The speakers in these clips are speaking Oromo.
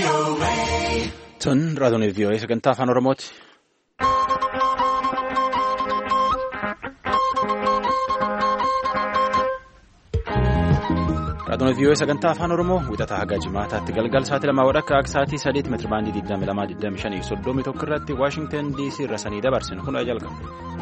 Tun raadiyoo VOA sagantaa afaan Oromooti. Raadiyoo VOA sagantaa afaan Oromoo wixataa haga jimaataatti galgal sa'aatii 2 akka sa'aatii 3 meetira baandii 22-25 irratti Waashingtan DC irra sanii dabarsinu kun jalqaba.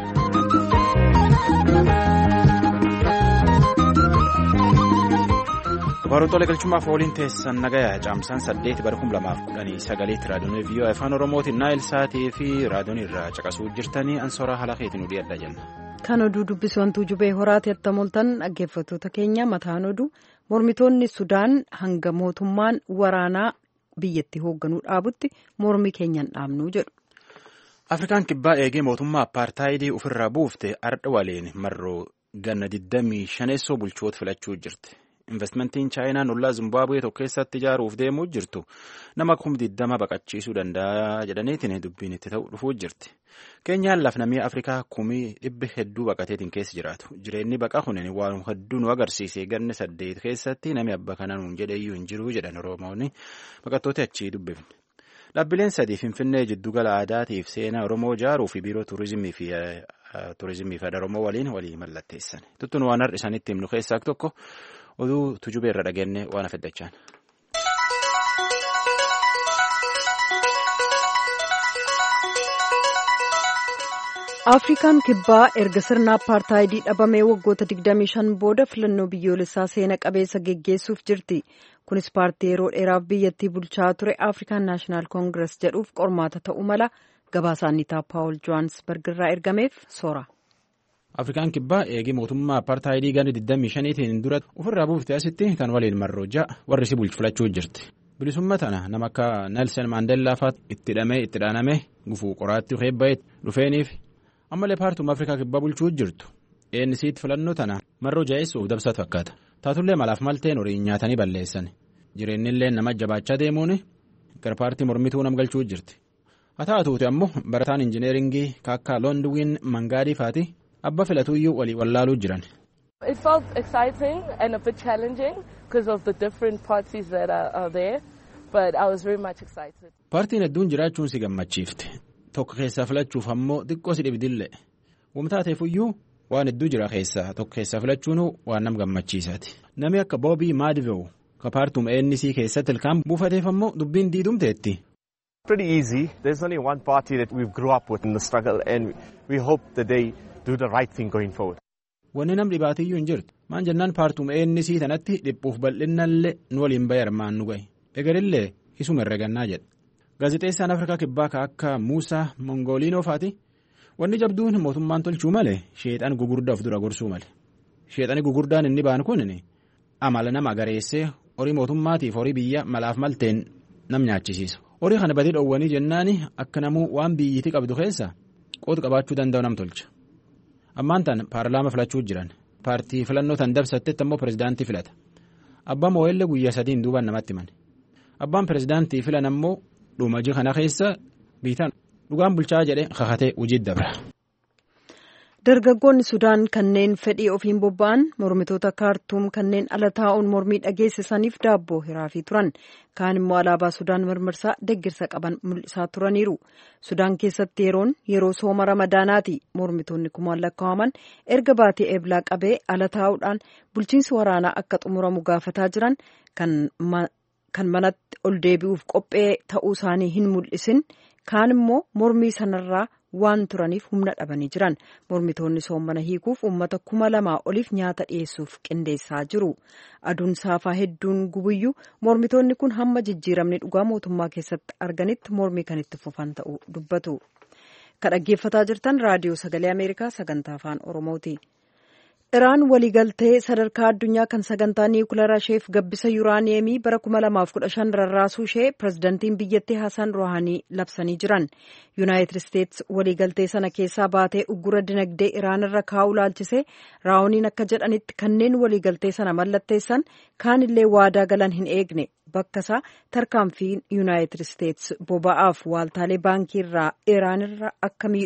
Baroota galchumaaf waliin teessan nagayaa caamsaan 8/2019 raadiyoo VOA afaan Oromootiin Naayil Saatii fi raadiyoon irraa caqasuu jirtanii ansooraa haala keetiin oduu adda jenna. Kan oduu dubbisantuu jubee horaati attamoltan dhaggeeffattoota keenya mataan oduu mormitoonni Sudaan hanga mootummaan waraanaa biyyatti hoogganuu dhaabutti mormi keenyan dhaabnuu jedhu. Afrikaan kibbaa eegee mootummaa apartaayidii ofirraa buufte ardha waliin marroo ganna 25 bulchoota filachuu jirti. Investmentiin chaayinaa nullaa Zimbaabuwee tokko keessatti ijaaruuf deemuu jirtu nama 20 baqachiisuu danda'a jedhaniitiin dubbiin itti ta'u dhufuu jirti. Keenyaan lafnamii Afrikaa 100,000 hedduu baqateetiin keessa jiraatu. Jireenyi baqa kunin waan hedduu nu agarsiise ganna 8 keessatti namni abba kanaan jedheyyuu hin jiru jedhan Oromoonni baqattoota achii dubbifne. Dhaabbileen 3 Finfinnee jiddugala aadaatiif seenaa Oromoo ijaaruu fi biiroo tuurizimii fi Oromoo walii mallatteessan. Tuttuun waan har'a isaanitti himnu keessaa tokko. Oduu tujubee irra dhageenye waan afeddachaan. Afrikaan kibbaa erga sirna apartaayidii dhabamee waggoota 25 booda filannoo biyyoolessaa seena qabeessa geggeessuuf jirti. Kunis paartii yeroo dheeraaf biyyattii bulchaa ture Afrikaan Naashinaal Koongirees jedhuuf qormaata ta'uu mala gabaasaan Nitaa Paawul Johaansberg irraa ergameef soora. Afrikaan kibbaa eegee mootummaa apartaayidii ganna 25tiin dura ofirraa buuftee asitti kan waliin marroo ja'a warri si bulchu filachuu jirti. Bilisummaa tana nama akka Nelson Maandeellaa fa'aatti itti dhaaname gufuu qoraatti heebba'ee dhufeeniif ammallee paartuun Afrikaa kibbaa bulchuu jirtu. ENC'tti filannoo tana marroo ja'eessuuf dabsatu fakkaata. Taatullee malaaf malteen horiin nyaatanii balleessan. Jireennillee nama jabaachaa deemuun gara paartii mormituu nam galchuu jirti. Haa taatuuti ammoo barataan injineeringii kaakkaa Loondwiin Mangaadii fa'aati. Abba filatuuyyuu walii wallaaluu jiran. It felt exciting and a bit challenging because of the different parties that are there, but I was very much excited. Paartiin hedduun jiraachuun si gammachiifte. Tokko keessaa filachuuf ammoo xiqqoo si dhibdille. Wamtaateefuyyuu waan hedduu jira keessaa tokko keessaa filachuun waan nam gammachiisaati. Namni akka Boobii Maadivew ka paartuum ANC keessatti ilkaan buufateef ammoo dubbiin diidumteetti. Pretty easy. There's only one party that we've grew up with in the struggle and we hope that they do the right thing going forward. Wanni nam dhibaatiyyuu hin jirtu. Maan jennaan paartuum ANC tanatti dhiphuuf bal'innallee nu waliin bayarmaan nu gahe. Egarillee isuma herregannaa jedha. Gaazexeessaan Afrikaa kibbaa akka Muusaa Mongooliinoo faati. Wanni jabduun mootummaan tolchuu malee sheexan gugurdaa of dura gorsuu malee. Sheexani gugurdaan inni baan kun amala nama agareessee horii mootummaatiif horii biyya malaaf malteen nam nyaachisiisa. Horii kana badii dhoowwanii jennaani akka namuu waan biyyiti qabdu keessa qooda qabaachuu danda'u nam tolcha. Ammaan tan paarlaama filachuu jiran. Paartii filannoo tan dabsattetti ammoo pirezidaantii filata. Abbaan moo'ellee guyyaa 3 duubaan namatti himani. Abbaan pirezidaantii filan ammoo dhumaji kana keessa biitaan dhugaan bulchaa jedhee kakatee hojii dabra. Dargaggoonni Sudaan kanneen fedhii ofiin bobba'an mormitoota kaartuum kanneen ala taa'uun mormii dhageessisaniif daabboo hiraafii turan. Kaan immoo alaabaa Sudaan mirmirsaa deeggarsa qaban mul'isaa turaniiru. Sudaan keessatti yeroo sooma ramadaanaati. Mormitoonni kumaan lakkaa'aman erga baatii eeblaa qabee ala taa'uudhaan bulchiinsi waraanaa akka xumuramu gaafataa jiran kan manatti ol deebi'uuf qophee ta'uu isaanii hin mul'isin. Kaan immoo mormii sanarraa waan turaniif humna dhabanii jiran. Mormitoonni soomana hiikuuf uummata 2,000 oliif nyaata dhiyeessuuf qindeessaa jiru. Aduun saafaa hedduun gubuyyuu mormitoonni kun hamma jijjiiramni dhugaa mootummaa keessatti arganitti mormii kan itti fufan ta'uu dubbatu. Kan dhaggeeffataa jirtan raadiyoo sagalee Ameerikaa sagantaa afaan Oromooti. Iraan waliigaltee sadarkaa addunyaa kan sagantaa niwukilaraa isheef gabbisa yuuraaniyeemii bara 2015 rarraasuu ishee pirezidantiin biyyattii Hasan Rohaanii labsanii jiran. Yuunaayitid Isteets waliigaltee sana keessaa baatee uggura dinagdee Iraan irra kaa'uu laalchisee Rohaaniin akka jedhanitti kanneen waliigaltee sana mallatteessan kaanillee waadaa galan hin eegne. Bakka isaa tarkaanfiin Yuunaayitid Isteets boba'aaf waaltaalee baankii irraa Iraan irra akka miidhu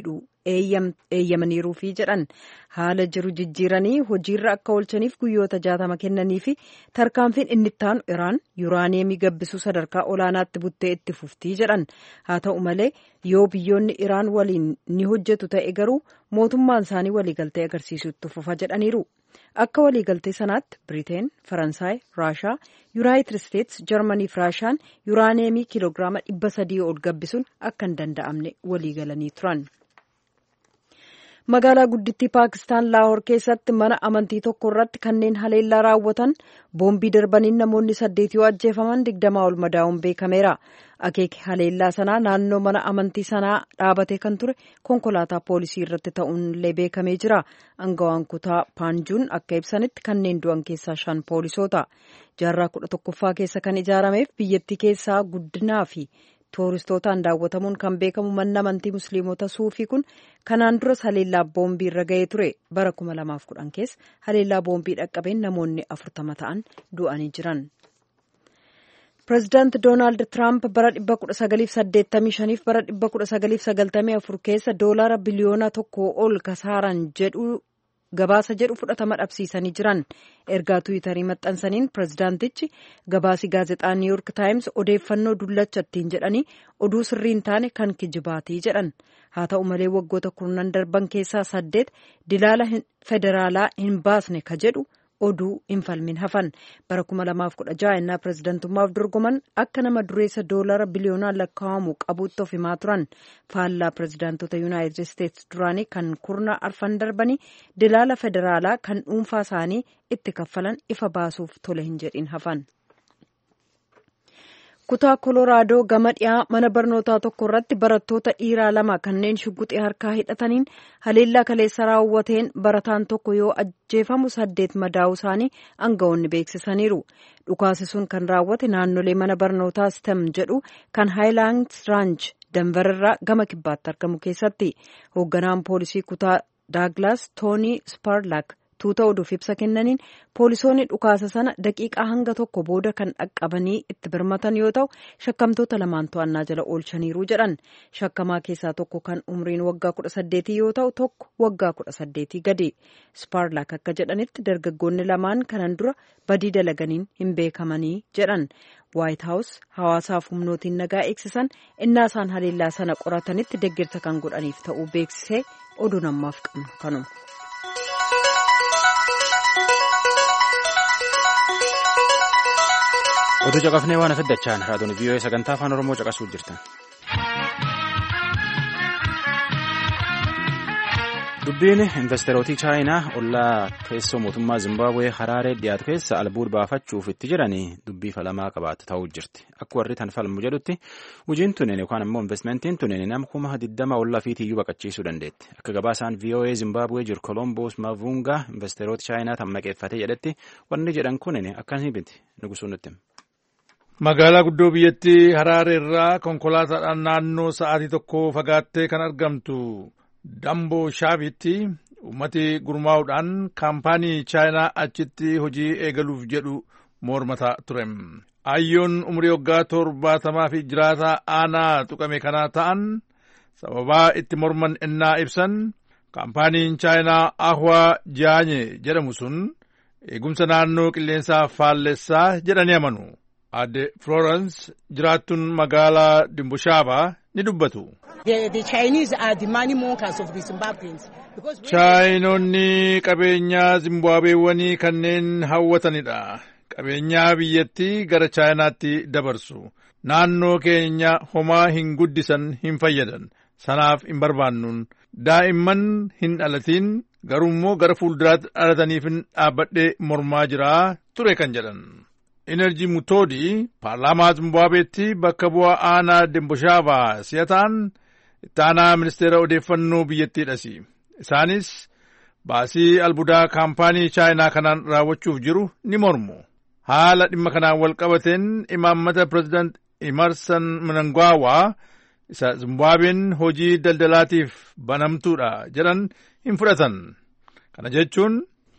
eeyyamaniiruufi jedhan haala jiru jijjiiranii hojiirra akka oolchaniif guyyoota 60 kennanii fi tarkaanfiin inni ittaanu Iraan yuuraaniyeemii gabbisuu sadarkaa olaanaatti buttee itti fuftii jedhan haa ta'u malee yoo biyyoonni Iraan waliin ni hojjetu ta'e garuu mootummaan isaanii waliigaltee agarsiisutti fufa jedhaniiru. Akka waliigaltee sanaatti Biriteen, Faransaay, Raashaa, Yuunaayitid Isteets, Jarmanii fi Raashaan yuuraaniyeemii kiiloogiraama 300 ol gabbisuun akka hin danda'amne waliigalanii turan. Magaalaa guddittii Paakistaan Laahoor keessatti mana amantii tokko irratti kanneen haleellaa raawwatan boombii darbaniin namoonni 8 yoo ajjeefaman 20 ol madaa'uun beekameera. Akeeki haleellaa sanaa naannoo mana amantii sanaa dhaabatee kan ture konkolaataa poolisii irratti ta'uunillee beekamee jira. Aangawaan kutaa Paanjuun akka ibsanitti kanneen du'an keessaa 5 poolisoota. Jaarraa 11ffaa keessa kan ijaarameef biyyattii keessaa guddinaa fi tooristootaan daawwatamuun kan beekamu manni amantii musliimota suufii kun kanaan duras haleellaa boombii irra ga'ee ture. Bara 2010 keessa haleellaa boombii dhaqqabeen namoonni 40 ta'an du'anii jiran. Pireezidaanti Doonaald Tiraamp bara 1985 fi bara 1994 keessa doolaara biliyoona 1 ol kasaaran gabaasa jedhu fudhatama dhabsiisanii jiran. Ergaa Tiwiitarii maxxansaniin pireezidaantichi gabaasi gaazexaa New York Times odeeffannoo dullacha ittiin jedhanii oduu sirriin taane kan kijibaatii jedhan. Haa ta'u malee waggoota 10 darban keessaa 8 dilaala federaalaa hin baasne ka jedhu oduu hin falmin hafan. Bara 2016 innaa pireezidantummaaf dorgoman akka nama dureessa doolaara biliyoonaan lakkaa'amu qabuutti of himaa turan. Faallaa pireezidaantota Yuunaayitid Isteets duraanii kan kurna arfan darbanii dilaala federaalaa kan dhuunfaa isaanii itti kaffalan ifa baasuuf tole hin jedhin hafan. Kutaa Kolooraadoo gama dhiyaa mana barnootaa tokko irratti barattoota dhiiraa 2 kanneen shugguxii harkaa hidhataniin haleellaa kaleessa raawwateen barataan tokko yoo ajjeefamu 8 madaa'uu isaanii aangawoonni beeksisaniiru. Dhukaasi sun kan raawwate naannolee mana barnootaa STEM jedhu kan Haayilaandis Raanch Danverirraa gama kibbaatti argamu keessatti. Hoogganaan poolisii kutaa Daaglaas Toonii Sparlaak tuuta oduuf ibsa kennaniin poolisoonni dhukaasa sana daqiiqaa hanga tokko booda kan dhaqqabanii itti birmatan yoo ta'u shakkamtoota 2 to'annaa jala oolchaniiru jedhan. Shakkamaa keessaa tokko kan umriin waggaa 18 yoo ta'u tokko waggaa 18 gadi. Sparlaak akka jedhanitti dargaggoonni 2 kanan dura badii dalaganiin hin beekamanii jedhan. White House hawaasaaf humnootiin nagaa eegsisan innaa isaan haleellaa sana qoratanitti deeggarsa kan godhaniif ta'uu beeksisee oduu namaaf qabnu kanuma. Oduu caqafnee waan afiddachaan raadiyoon VOA sagantaa afaan Oromoo caqasuuf jirtan. Dubbiin investeerootii Chaayinaa ollaa teessoo mootummaa Zimbabwee Haraaree dhiyaatu keessa albuuda baafachuuf itti jiranii dubbii falamaa qabaatu ta'uu jirti. Akka warri tan falmu jedhutti hojiin tunneen yookaan immoo investmentiin tunneen nama 20 ollaa fiitiyyuu baqachiisuu dandeetti. Akka gabaasaan VOA Zimbabwee jiru Kolomboos Mavungaa investeeroota Chaayinaa tan maqeeffatee jedhetti wanni jedhan kunin akkasii miti nugusuun nutti. Magaalaa guddoo biyyattii Haraaree irraa konkolaataadhaan naannoo sa'aatii tokko fagaattee kan argamtu Damboo Shaavitti uummati gurmaa'uudhaan kaampaanii Chaayinaa achitti hojii eegaluuf jedhu mormataa ture. Ayyoon umurii waggaa 70 fi jiraataa aanaa tuqame kanaa ta'an sababaa itti morman ennaa ibsan kaampaaniin Chaayinaa Ahwaa Jaanye jedhamu sun eegumsa naannoo qilleensaa faallessaa jedhanii amanu. Adde Florence jiraattuun magaalaa Dimbushaabaa ni dubbatu. Chaayinoonni qabeenyaa Zimbaabuweewwanii kanneen hawwatanidha. Qabeenyaa biyyattii gara Chaayinaatti dabarsu. Naannoo keenya homaa hin guddisan hin fayyadan. Sanaaf hin barbaannuun. Daa'imman hin dhalatiin garuummoo gara fuulduraatti dhalataniif dhaabbadhee mormaa jira ture kan jedhan. Enerjii Mutoodii paarlaamaa Zimbaabuweetti bakka bu'aa aanaa Dimbushaabaa si'a ta'an itti aanaa ministeera odeeffannoo biyyattiidhas. Isaanis baasii albuudaa kaampaanii Chaayinaa kanaan raawwachuuf jiru ni mormu. Haala dhimma kanaan wal qabateen imaammata pireezidaant Emerson Mnangagwa isa Zimbaabuween hojii daldalaatiif banamtuudha jedhan hin fudhatan. Kana jechuun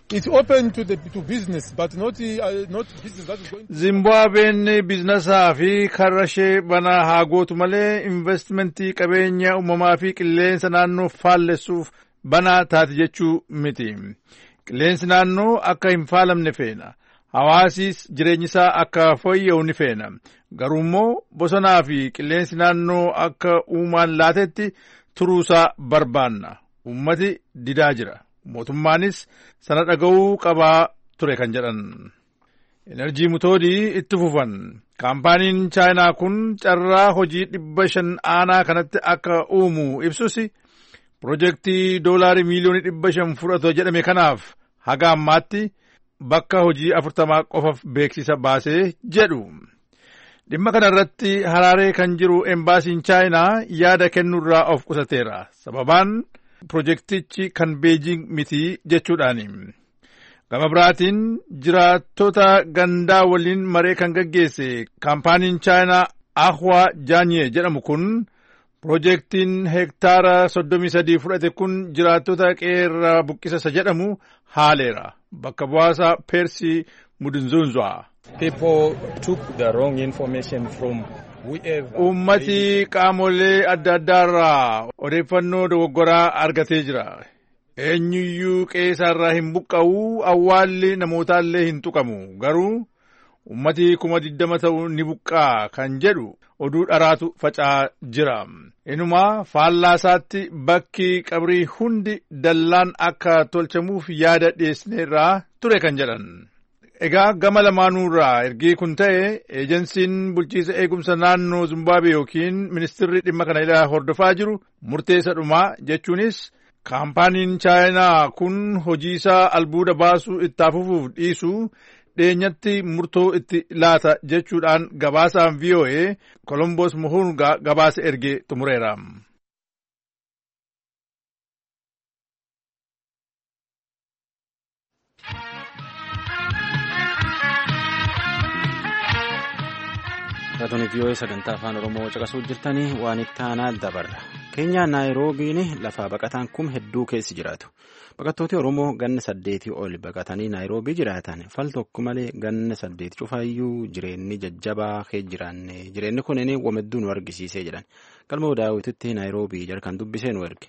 It's open to business, but not business that is going. Zimbabween biizinasaa fi karra ishee banaa haa gootu malee investimentii qabeenya uumamaa fi qilleensa naannoo faallessuuf banaa taati jechuu miti. Qilleensi naannoo akka hin faalamne feena. Hawaasiis jireenyi isaa akka fooyya'u ni feena. Garuu immoo bosonaa fi qilleensi naannoo akka uumaan laatetti turuusaa barbaanna. Uummati didaa jira. Mootummaanis sana dhaga'uu qabaa ture kan jedhan. Enerjii mutoodii itti fufan. Kaampaaniin Chaayinaa kun carraa hojii 500 aanaa kanatti akka uumu ibsus pirojektii $500 miliyoonii fudhatu jedhame kanaaf haga ammaatti bakka hojii 40 qofaaf beeksisa baasee jedhu. Dhimma kana irratti Haraaree kan jiru embaasiin Chaayinaa yaada kennuurraa of qusateera. Sababaan pirojektichi kan Beejing miti jechuudhaani. Gama biraatiin jiraattota gandaa waliin maree kan gaggeesse kaampaaniin Chaayinaa Ahwa Jaanye jedhamu kun pirojektiin hektaara 33 fudhate kun jiraattota qeerraa buqqisa jedhamu haaleera. Bakka bu'aasaa Persii Mudunzunzwaa. People took the wrong information from Uummati qaamolee adda addaarraa odeeffannoo dogoggoraa argatee jira. Eenyuyyuu qe'eerraa hin buqqa'u, awwaalli namootaallee hin tuqamu. Garuu uummati 20,000 ta'u ni buqqaa kan jedhu oduu dharaatu faca'aa jira. Inumaa faallaasaatti bakki qabrii hundi dallaan akka tolchamuuf yaada dhiyeessineerraa ture kan jedhan. Egaa gama lamaanuurraa ergi kun ta'e eejensiin bulchiisa eegumsa naannoo Zimbabwe yookiin ministirri dhimma kana ilaa hordofaa jiru murteessa dhumaa jechuunis kaampaaniin Chaayinaa kun hojiisaa albuuda baasuu itti fufuuf dhiisuu dheenyatti murtoo itti laata jechuudhaan gabaasaan VOA Columbus Muhunga gabaasa erge xumureera. Raadiyoo VOA sagantaa afaan Oromoo caqasuu jirtanii waan itti aanaa dabarra. Keenyaa Naayiroobiin lafa baqataan hedduu keessi jiraatu. Baqattooti Oromoo ganna 8 ol baqatanii Naayiroobii jiraatan fal tokko malee ganna 8 cufaayyuu jireenyi jajjabaa jiraanne jireenyi kunin wamedduu nu argisiisee jedhan. Galmoo daawwititti Naayiroobii jarkan dubbisee nu erge.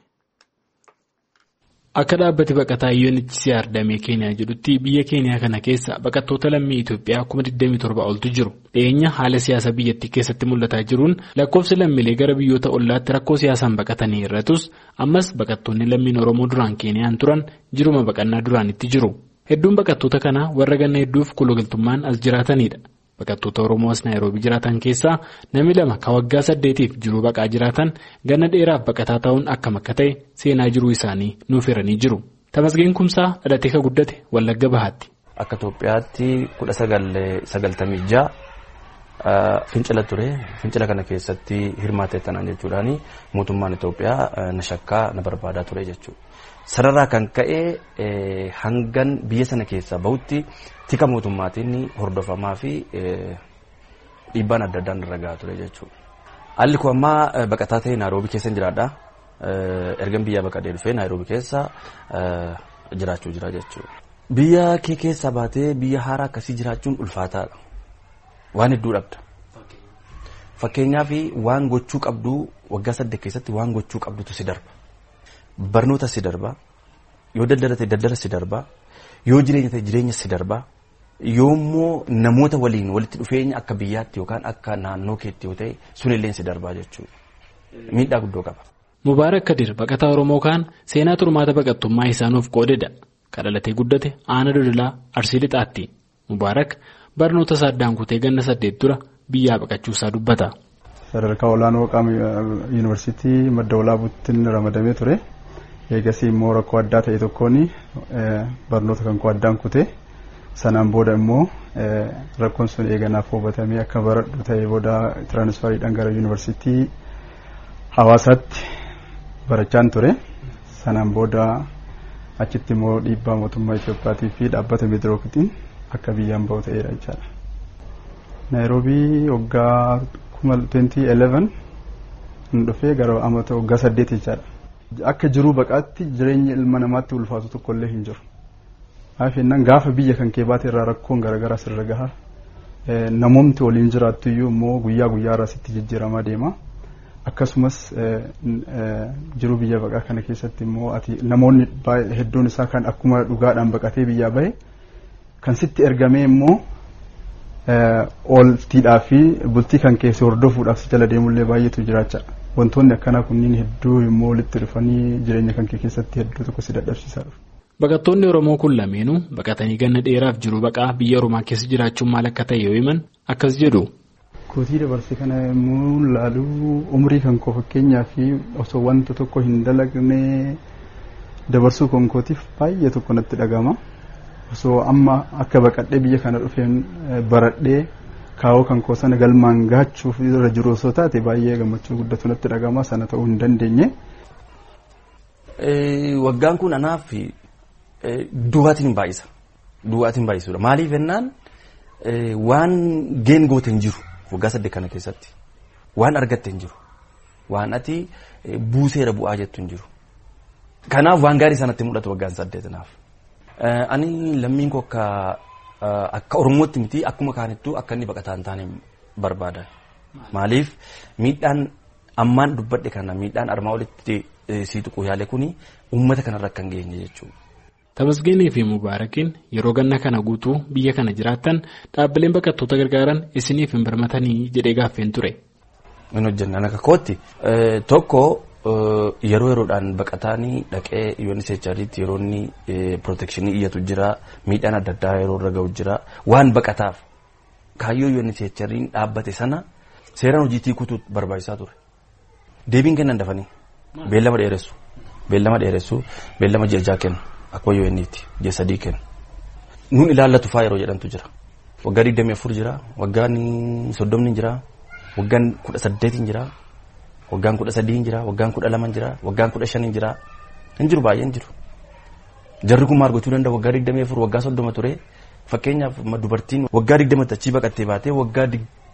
Akka dhaabbati baqataa UNHCR damee Keeniyaa jedhutti biyya Keeniyaa kana keessa baqattoota lammii Itoophiyaa 27,000 oltu jiru. Dhiyeenya haala siyaasa biyyattii keessatti mul'ataa jiruun lakkoofsi lammiilee gara biyyoota ollaatti rakkoo siyaasaan baqatanii irratus ammas baqattoonni lammiin Oromoo duraan Keeniyaan turan jiruma baqannaa duraanitti jiru. Hedduun baqattoota kanaa warra ganna hedduuf kologaltummaan as jiraatanidha. Baqattoota Oromoo as Naayiroobii jiraatan keessaa namni 2 kan waggaa 8tiif jiruu baqaa jiraatan ganna dheeraaf baqataa ta'uun akkam akka ta'e seenaa jiruu isaanii nuuf hiranii jiru. Tamasgeen Kumsaa dhalatee ka guddate Wallagga Bahaatti. Akka Itoophiyaatti 1996 fincila ture. Fincila kana keessatti hirmaatee tanan jechuudhaani mootummaan Itoophiyaa na shakkaa na barbaadaa ture jechuudha. Sararraa kan ka'e hangan biyya sana keessaa bahutti tika mootummaatiin hordofamaa fi dhiibbaan adda addaan irra gahaa ture jechuudha. Haalli kun ammaa baqataa ta'e Naayiroobii keessa jiraadha. Ergan biyya baqadee dhufee Naayiroobii keessa jiraachuu jira jechuudha. Biyya kee keessaa baatee biyya haaraa akkasii jiraachuun ulfaataadha. Waan hedduu dhabda. Fakkeenyaaf waan gochuu qabdu waggaa 8 keessatti waan gochuu qabdutu si darba. Barnoota si darba. Yoo daldala ta'e daldala si darba. Yoo jireenya ta'e jireenya si darba. Yoommoo namoota waliin walitti dhufeenya akka biyyaatti yookaan akka naannoo keetti yoo ta'e sunillee si darbaa jechuudha. Miidhaa guddoo qaba. Mubaarak Kadir baqataa Oromoo kaan seenaa turmaata baqattummaa isaanuuf qoodedha. Kadhalatee guddate Aana Dodolaa Arsii Lixaatti. Mubaarak barnoota isaa addaan kutee ganna 8 dura biyyaa baqachuusaa dubbata. Sadarkaa olaanoo qaama yuunivarsiitii madda walaabuutti ramadamee ture. Eegasii immoo rakkoo addaa ta'e tokkoon barnoota kan koo addaan kutee sanaan booda immoo rakkoon sun eeganaaf hubatamee akka baradhu ta'e booda tiraansfariidhaan gara yuunivarsiitii Hawaasaatti barachaan ture. Sanaan booda achitti immoo dhiibbaa mootummaa Itoophiyaatii fi dhaabbata Meedirooktiin akka biyyaan bahu ta'eera jechaadha. Naayiroobii waggaa 2011 dhufee gara amata waggaa 8 jechaadha. Akka jiruu baqaatti jireenya ilma namaatti ulfaatu tokkollee hin jiru. Afeennan gaafa biyya kan kee baate irraa rakkoon garaagaraa sirra gaha. Namoomti waliin jiraattu iyyuu immoo guyyaa guyyaa irratti jijjiiramaa deema. Akkasumas jiru biyya baqaa kana keessatti immoo namoonni hedduun isaa kan akkuma dhugaadhaan baqatee biyyaa bahe kan sitti ergamee immoo ooltiidhaa fi bultii kan keessa hordofuudhaaf si jala deemullee baay'eetu jiraacha. Wantoonni akkanaa kunniin hedduu immoo walitti dhufanii jireenya kan kee keessatti hedduu tokko si dadhabsiisaa dhufu. Baqattoonni Oromoo kun lameenuu baqatanii ganna dheeraaf jiru baqaa biyya Oromaa keessa jiraachuun maal akka ta'e yoo himan akkas jedhu. Kootii dabarsee kana immoo laaluu umrii kan koo fakkeenyaa fi osoo wanta tokko hin dalagne dabarsuu kan kootiif baay'ee tokko natti dhagama. Osoo amma akka baqadhee biyya kana dhufeen baradhee kaawoo kan koo sana galmaan gaachuuf irra jiru osoo taate baay'ee gammachuu guddatu natti dhagama sana ta'uu hin dandeenye. Waggaan kun anaaf duwwaatiin baay'isa. Duwwaatiin baay'isuudha. Maaliif jennaan waan geengoote hin jiru. Waggaa 8 kana keessatti waan argatte hin jiru. Waan ati buuseera bu'aa jettu hin jiru. Kanaaf waan gaarii sanatti mul'atu waggaan 8 naaf. Ani lammiin koo akka Oromootti miti akkuma kaanittuu akka inni baqataa hin taane barbaada. Maaliif miidhaan ammaan dubbadhe kana miidhaan armaa olitti sii tuquu yaale kuni uummata kanarra kan geenye jechuudha. Tamasgeenii fi Mubaarakiin yeroo ganna kana guutuu biyya kana jiraattan dhaabbileen baqattoota gargaaran isiniif hin birmatanii jedhee gaaffeen ture. Min hojjennan akka kootti tokko yeroo yeroodhaan baqataanii dhaqee UNHCR'tti yeroo inni protekshinii iyyatu jira miidhaan adda addaa yeroo irra ga'u jira waan baqataaf kaayyoo UNHCR'n dhaabbate sana seeraan hojiitii kutuu barbaachisaa ture. Deebiin kennan dafanii beellama dheeressu beellama ji'a kennu. Akkuma UN'tti ji'a 3 kennu. Nuun ilaallatu fa'aa yeroo jedhamtu jira. Waggaa 24 jira, waggaan 30 jira, waggaan 18 jira, waggaan 13 jira, waggaan 12 jira, waggaan 15 jira. Hin jiru baay'een jiru. Jarri kun maal gochuu danda'a waggaa 24 waggaa 30 ture. Fakkeenyaaf dubartiin waggaa 20 achii baqattee baatee waggaa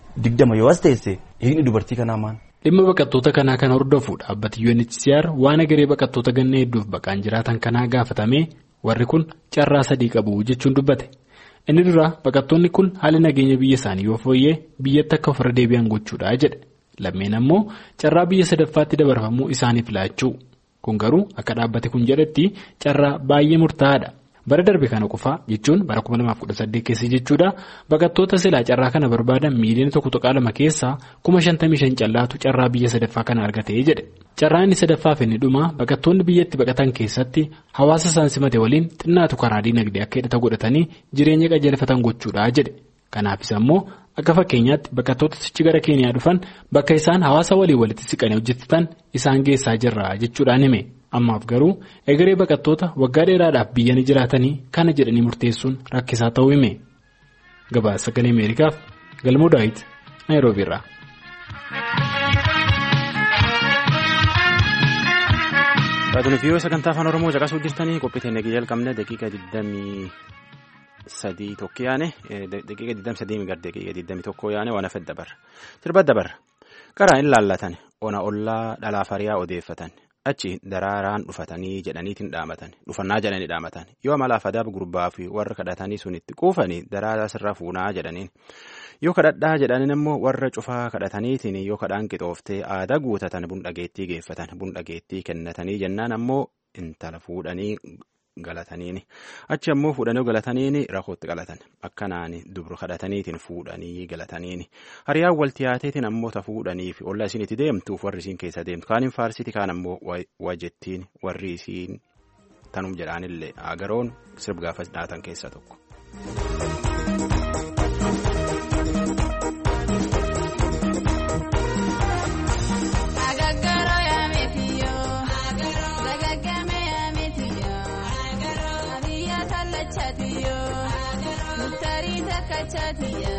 20 yoo as teesse hiikni dubartii kanaa maal? Dhimma baqattoota kanaa kan hordofu dhaabbati UNHCR waan agaree baqattoota ganna hedduuf baqaan jiraatan kanaa gaafatame warri kun carraa 3 qabu jechuun dubbate. Inni dura baqattoonni kun haala nageenya biyya isaanii yoo fooyyee biyyatti akka ofirra deebi'an gochuudha jedhe. Lammeen ammoo carraa biyya sadaffaatti dabarfamuu isaaniif laachuu. Kun garuu akka dhaabbate kun jedhetti carraa baay'ee murtaa'aadha. Bara darbe kana qofaa jechuun bara 2018 keessa jechuudha baqattoota silaa carraa kana barbaadan miiliyoona 1.2 keessaa 55,000 callaatu carraa biyya sadaffaa kana argatee jedhe. Carraa inni sadaffaaf inni dhuma baqattoonni biyyatti baqatan keessatti hawaasa isaan simate waliin xinnaatu karaa dinagdee akka hidhata godhatanii jireenya qajeelfatan gochuudha jedhe. Kanaafis ammoo akka fakkeenyaatti baqattoota sichi gara Keeniyaa dhufan bakka isaan hawaasa walii walitti siqanii hojjetatan isaan geessaa jirra jechuudhaan hime. Ammaaf garuu egeree baqattoota waggaa dheeraadhaaf biyya ni jiraatanii kana jedhanii murteessuun rakkisaa ta'uu hime. Gabaasa Sagalee Ameerikaaf Galmoo Daawit Naayiroobii irraa. Raadiyoo fi sagantaa afaan Oromoo caqasuu jirtanii qophii nagee jalqabne daqiiqa 23 tokko yaane daqiiqa 23 gar daqiiqa 21 yaane waan hafe dabarra. Sirba dabarra. Karaa hin laallatan ona ollaa dhalaaf hariyaa odeeffatan. Achi daraaraan dhufatanii jedhaniitiin dhaamatan dhufannaa jedhanii dhaamatan yoo amalaaf adaaba gurbaa fi warra kadhatanii sunitti quufanii daraaraa sirra fuunaa jedhaniin yoo kadhadhaa jedhaniin immoo warra cufaa kadhataniitiin yoo kadhaan qixooftee aadaa guutatan bundhageettii geeffatan bundhageettii kennatanii jennaan ammoo intala fuudhanii galataniini achi ammoo fuudhanii galataniini rakootti qalatan akkanaan dubru kadhataniitiin fuudhanii galataniini hariyaan waltiyaateetiin ammoo ta fuudhanii fi ollaa isiin itti deemtuuf warri isiin keessa deemtu kaaniin faarsiti kaan ammoo wajettiin warri isiin tanum jedhaanillee agaroon sirba gaafa dhaatan keessaa tokko. Chatiya,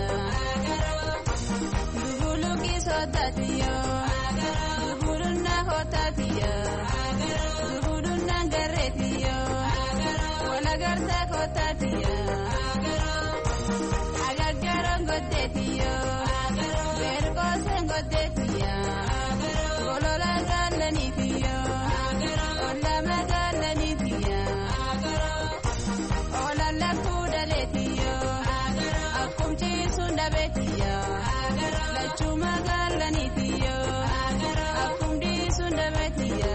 dubuluki sotatiya, dubulunna hotatiya, dubulunna garetiya, walagarta hotatiya, agagaron godetiya, berkosen godetiya, golola galanitiya, olama galanitiya, olala dhabeetiya lachuma gaalaniitiya akkumdi sun dhabeetiya.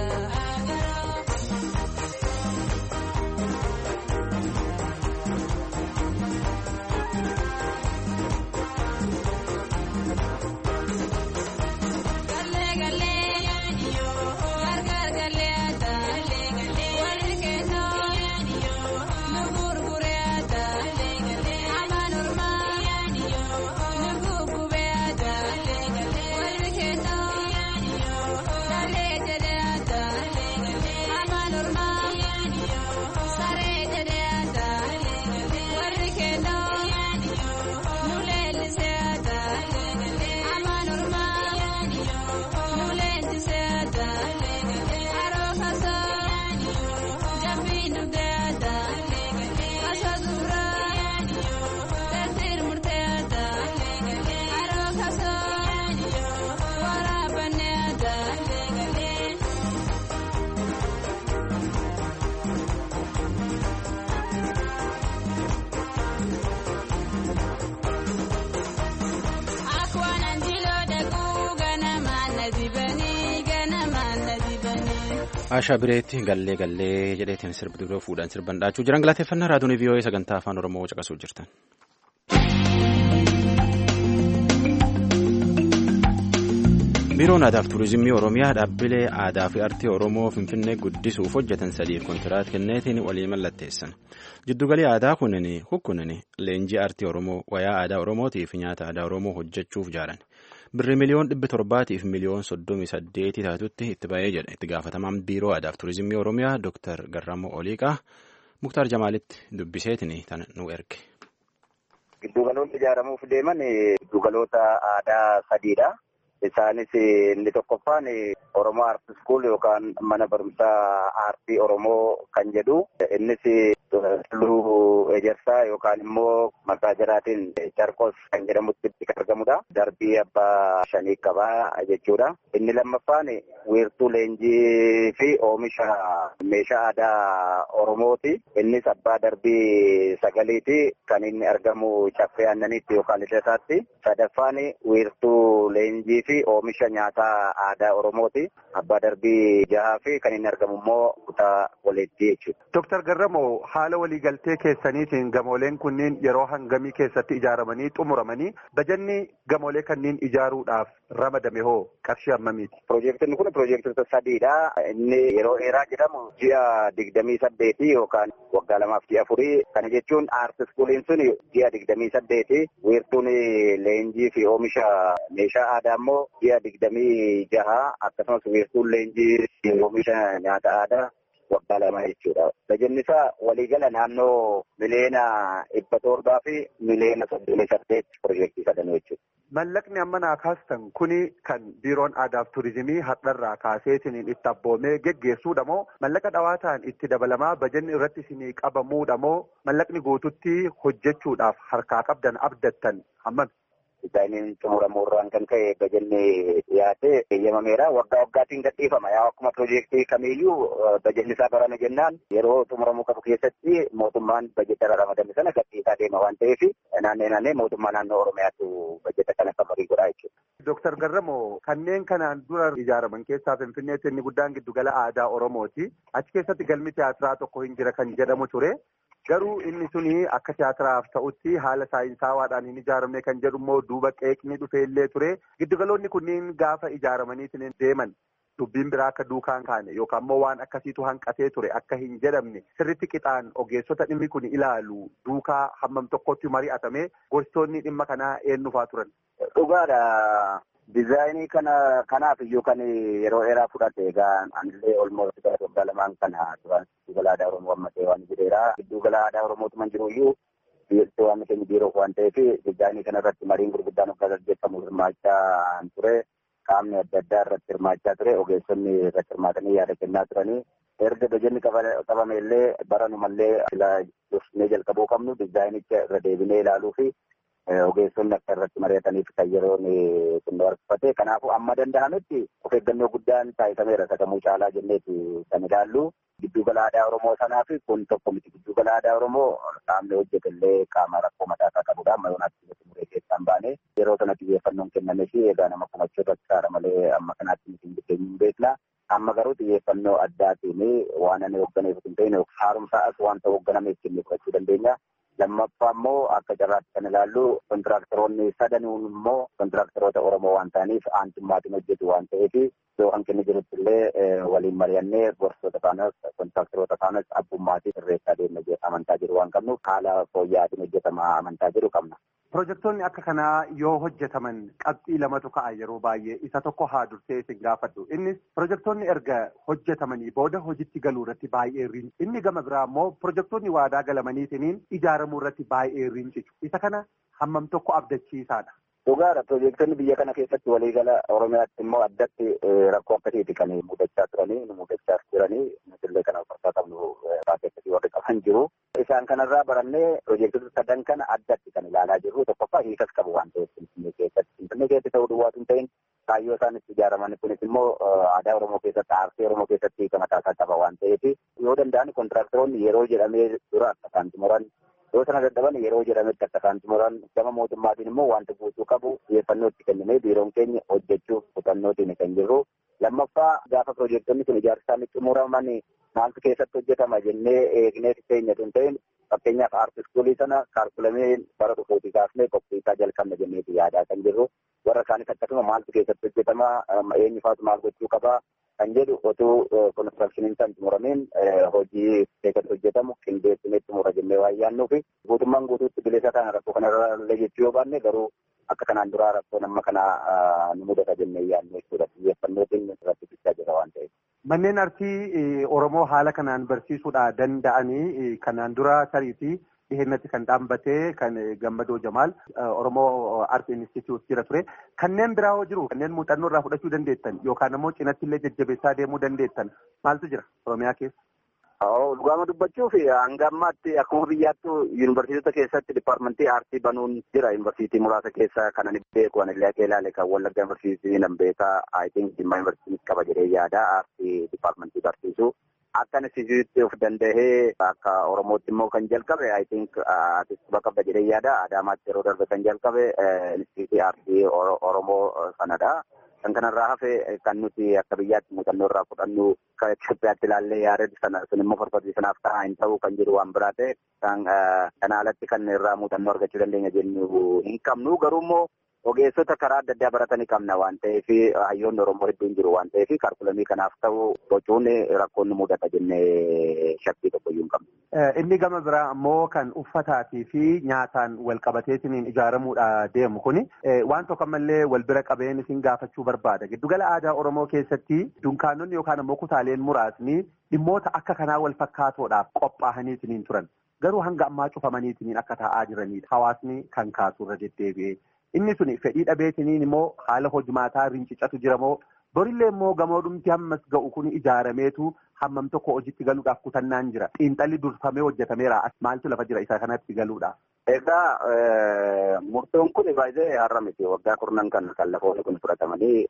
Ashaa bireetti gallee jedheetiin sirbi duree fuudhan sirban dhaachuu jiran galateeffannaa raadiyoo VOA sagantaa afaan Oromoo caqasuu jirtan. Biiroon Aadaa fi Turizimii Oromiyaa dhaabbilee aadaa fi aartii Oromoo Finfinnee guddisuuf hojjetan sadiif kontiraat kenneetiin walii mallatteessan. Jiddugalii aadaa kunniin leenjii aartii Oromoo, wayaa aadaa Oromootii fi nyaata aadaa Oromoo hojjechuuf jaaran. Birri miliyoon 700 fi miliyoon 38 taatutti itti ba'ee jedha itti gaafatamaan Biiroo Aadaa fi Turizimii Oromiyaa Dr. Garramoo Oliiqaa Muktaar Jamaalitti dubbiseetiin tan nu erge. Giddugaloonni ijaaramuuf deeman giddugaloota aadaa sadiidha. Isaanis inni tokkoffaan Oromoo Aarti School yookaan mana barumsaa aartii Oromoo kan jedhu. Innis Tulluu Ejersaa yookaan immoo maqaa jiraatiin Carqos kan jedhamutti kan argamudha. Darbii abbaa shanii qabaa jechuudha. Inni lammaffaan wiirtuu leenjii fi oomisha meeshaa aadaa Oromooti. Innis abbaa darbii sagaliiti kan inni argamu caffee aannaniitti yookaan Lidataatti. Sadaffaan wiirtuu leenjii fi oomisha nyaataa aadaa Oromooti. Abbaa darbii jahaa fi kan inni argamu immoo kutaa walitti jechuudha. Dr. Garramoo haala waliigaltee keessaniitiin gamooleen kunniin yeroo hangamii keessatti ijaaramanii xumuramanii bajanni gamoolee kanneen ijaaruudhaaf ramadame hoo qarshii hammamiiti? Piroojeektiin kun piroojeektoota sadiidha. Inni yeroo dheeraa jedhamu ji'a 28 yookaan waggaa 2-4. Kana jechuun aarti iskuuliin sun ji'a 28, wiirtuun leenjii fi oomisha meeshaa aadaa immoo ji'a 26, akkasumas wiirtuun leenjii fi oomisha nyaata aadaa waggaa 2 jechuudha. Bajanni isaa waliigala naannoo miliyoona 700 fi miliyoona 38 piroojeektii sadanuu jechuudha. Mallaqni amma naa kaastan kuni kan Biiroon Aadaa fi Turizimii har'arraa kaaseetiin itti abboomee geggeessuudha moo mallaqa dhawaataan itti dabalamaa bajanni irratti isinii qabamuudha moo mallaqni guututti hojjechuudhaaf harkaa qabdan abdattan hammam? Isaaniin xumuramuurraan kan ka'e bajanni dhiyaate eeyyamameera. Waggaa waggaatiin gadhiifama. Yaa akkuma piroojeektii kamiiyyuu bajanni isaa barame jennaan yeroo xumuramuu qabu keessatti mootummaan bajeta ramadame sana gadhiisaa deema waan ta'eef naannee mootummaa naannoo Oromiyaatu bajeta kana kamarii godhaa jechuudha. Dr. Garramoo kanneen kanaan dura ijaaraman keessaa Finfinneetti inni guddaan giddugala aadaa Oromooti. Achi keessatti galmi tiyaatiraa tokko hin jira kan jedhamu ture. Garuu inni suni akka tiyaatiraaf ta'utti haala saayinsaawaadhaan hin ijaaramne kan jedhu immoo duuba qeeqni dhufeellee ture. Giddugaloonni kunniin gaafa ijaaramanii deeman dubbiin biraa akka duukaan kaane yookaan immoo waan akkasiitu hanqatee ture akka hin jedhamne sirritti qixaan ogeessota dhimmi kun ilaalu duukaa hammam tokkotti mari'atame gorsitoonni dhimma kanaa eenyufaa turan. Dhugaadha. Dizaayinii kanaaf iyyuu kan yeroo dheeraa fudhate egaa anillee olmooti gara waggaa lamaan kana duraan giddugala aadaa Oromoo ammatee waan jedheera. Giddugala aadaa Oromootu man jiru iyyuu biyyattii waan keenya biiroo waan ta'eef dizaayinii kana irratti mariin gurguddaan akka gaggeeffamu hirmaachaa ture. Qaamni adda addaa irratti hirmaachaa ture. Ogeessonni irratti hirmaatanii yaada kennaa turanii. Erga bajanni qabame illee baranumallee dursnee jalqabuu qabnu dizaayinicha irra deebinee ilaaluu fi ogeessonni akka irratti mari'ataniif kan yeroon kun harkifate. Kanaafuu amma danda'ametti of eeggannoo guddaan taasifameera sakamuu caalaa jenneeti kan ilaallu. giddugala aadaa Oromoo sanaa fi kun tokko miti. Giddugala aadaa Oromoo qaamni hojjetellee qaama rakkoo mataa qabudha. Amma yoonaatti muree keessaan baanee yeroo sana xiyyeeffannoon kennamee fi egaa nama kumachuu irratti malee amma kanaatti miti hin beekna. Amma garuu xiyyeeffannoo addaatiin waan ani hoogganeef hin ta'in haaromsaas wanta hoogganameef kennee fudhachuu dandeenya. Lammaffaa immoo akka carraatti kan ilaallu kontiraaktaroonni sadanuun immoo kontiraaktaroota Oromoo waan ta'aniif aantummaatiin hojjetu waan ta'eef yoo hanqinni jirutti illee waliin mari'annee gorsitoota kaanas kontiraaktaroota kaanas abbummaatiin sirreessaa deemna amantaa jiru waan qabnuuf haala fooyya'aatiin hojjetamaa amantaa jiru qabna. Pirojektoonni akka kanaa yoo hojjetaman qabxii lamatu ka'a yeroo baay'ee isa tokko haa dursee isin gaafadhu. Innis pirojektoonni erga hojjetamanii booda hojiitti galuu irratti baay'ee rincicu. Inni gama biraa immoo pirojektoonni waadaa galamaniitiin ijaaramuu irratti baay'ee rincicu. Isa kana hammam tokko abdachiisaadha. Dhugaadha pirojektoonni biyya kana keessatti waliigala Oromiyaatti immoo addatti rakkoo akkasiiti kan mudachaa turanii nu mudachaa jiranii nutillee kana fakkaata qabnu baay'eetti warri qaban jiru. Isaan kanarraa barannee pirojektoota sadan kana addatti kan ilaalaa jirru tokkoffaa hiikas qabu waan ta'eef Finfinnee keessatti ta'uu duwwaatu hin ta'in kaayyoo isaan itti ijaaraman kunis immoo aadaa Oromoo keessatti aartii Oromoo keessatti hiika mataa isaa qaba waan ta'eef yoo danda'an kontiraaktaroonni yeroo jedhamee dura akka isaan xumuran yoo sana dadhaban yeroo jedhametti akka isaan xumuran gama mootummaatiin immoo wanta guutuu qabu xiyyeeffannoo itti kennamee biiroon keenya hojjechuuf kutannootiin kan jirru. Lammaffaa gaafa pirojektoonni kun ijaarsa isaanii xumuraman maaltu keessatti hojjetama jennee eegnee keenyatu hin ta'in fakkeenyaaf aartii iskuulii sana kaalkulamee bara dhufuutii kaasnee qophiisaa jalqabna jenneeti yaadaa kan jirru warra isaanis akkasuma maaltu keessatti hojjetama eenyufaatu maal gochuu qaba kan jedhu otuu konistiraakshiniin san xumurameen hojii keessatti hojjetamu qindeessinee xumura jennee waan yaannuufi guutummaan guutuutti bilisa kana rakkoo kanarra illee jechuu yoo baanne garuu akka kanaan duraa rakkoon amma kana nu mudata jennee yaannu jechuudha. Xiyyeeffannootiin irratti bichaa jira waan ta'eef. Manneen aartii Oromoo haala kanaan barsiisuudha danda'anii kanaan dura sariitii dhihennatti kan dhaabbatee kan Gammadoo Jamaal Oromoo Art Institute jira ture. Kanneen biraa hoo jiru kanneen muuxannoo irraa fudhachuu dandeettan yookaan immoo cinatti illee jajjabeessaa deemuu dandeettan maaltu jira Oromiyaa keessa? Dhugaama dubbachuuf hanga ammaatti akkuma biyyaattu yuunivarsiitota keessatti dipaartimentii aartii banuun jira. Yuunivarsiitii muraasa keessa kan ani beeku ani illee ilaale kan Wallagga yuunivarsiitii nan beekaa I think Jimmaa yuunivarsiitii qaba jedhee yaada aartii dipaartimentii barsiisu. Akka instituutti of danda'ee akka Oromootti immoo kan jalqabe I think artistii qabda jedhee yaada. Adaamaatti yeroo darbe kan jalqabe instituutii aartii Oromoo sanadha. Kan kanarraa hafe kan nuti akka biyyaatti muuxannoo irraa fudhannu kan Itoophiyaatti ilaallee yaada sana sun immoo farfarsiisanaaf ta'a hin ta'u kan jedhu waan biraa ta'e kana alatti kan irraa muuxannoo argachuu dandeenya jennu hin qabnu garuu immoo ogeessota karaa adda addaa baratanii qabna waan ta'eef hayyoonni Oromoo hedduun jiru waan ta'eef kaalkulamii kanaaf ta'u bocuun rakkoon mudata jennee shakkii tokkoyyuu hin qabnu. Inni gama biraa ammoo kan uffataatii fi nyaataan wal qabateetiin ijaaramuudha deemu kuni waan tokko ammallee wal bira qabeen isin gaafachuu barbaada. Giddugala aadaa Oromoo keessatti dunkaanonni yookaan ammoo kutaaleen muraasni dhimmoota akka kanaa wal fakkaatoodhaaf qophaa'aniitiin turan. Garuu hanga ammaa cufamaniitiin akka taa'aa jiranidha. Hawaasni kan kaasu irra deddeebi'ee. Inni suni fedhii dhabeetiniin immoo haala hojimaataa rincicatu jira moo borillee immoo gamoodhumti hammas ga'u kun ijaarameetu hammam tokko hojiitti galuudhaaf kutannaan jira. Xiinxalli durfamee hojjetameera. Maaltu lafa jira isa kanatti galuudhaaf? Egaa murtoon kun baay'ee har'a miti waggaa kurnan kan lafoonni kun fudhatamanii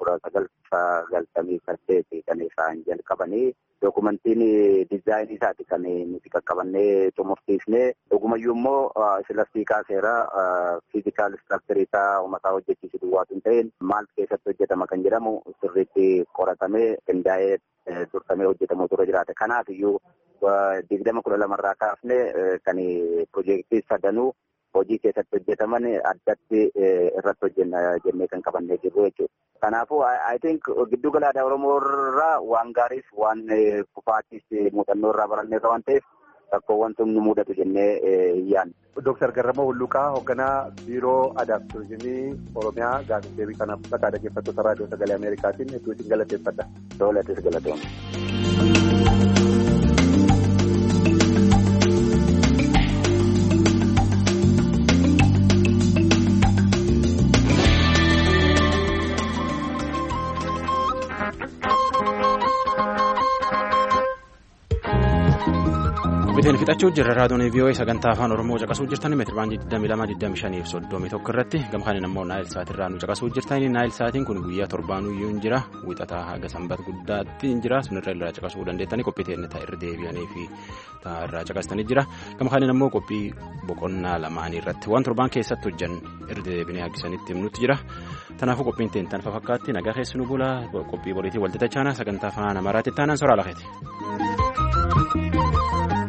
1998 kan isaan jalqabanii dokumentiin diizaayinii isaati kan nuti qaqqabannee xumursiisnee dhugumayyuu immoo silastii kaaseera fiizikaal istiraaktarii isaa uummataa hojjechiisu duwwaatu hin ta'in maal keessatti hojjetama kan jedhamu sirriitti qoratamee qindaa'ee dursamee hojjetamuu ture jiraate. Kanaaf iyyuu 2012 irraa kaafnee kan piroojeektii sadanuu hojii keessatti hojjetaman addatti irratti hojjenna jennee kan qabannee jirru jechuudha. Kanaafuu I think giddugala aadaa Oromoo irraa waan gaariis waan kufaatiis muuxannoo irraa baranneerra waan ta'eef rakkoowwan sun nu mudatu jennee yaadna. Dooktar Garramoo Hulluqaa hoogganaa biiroo aadaa fi turizimii Oromiyaa gaafii deebii kanaaf bakka dhaggeeffattoota raadiyoo sagalee Ameerikaatiin hedduu isin galateeffadha. Dooletis galatoomna. fixachuu jirra raadiyoon VOA sagantaa afaan Oromoo caqasuu jirtanii meetira baandii 22,25 irratti gamkaaniin ammoo naayil saatirraa nu caqasuu jirtanii naayil saatiin kun guyyaa torbaanuyyuu hin jira wixataa haga sanbata guddaatti hin jira sunirra irraa caqasuu dandeettanii qophii teenne ta'a irra deebi'anii fi ta'a irraa caqastanii jira gamkaaniin ammoo qophii boqonnaa lamaanii irratti waan torbaan keessatti hojjan irra deebiinee haqisanitti himnutti jira tanaafuu qophiin teentan fakkaatti nagaa keessanuu bulaa qophii boriitii walxixachaana sagantaa afaan Amaaraatti taanaan soraa lafeeti.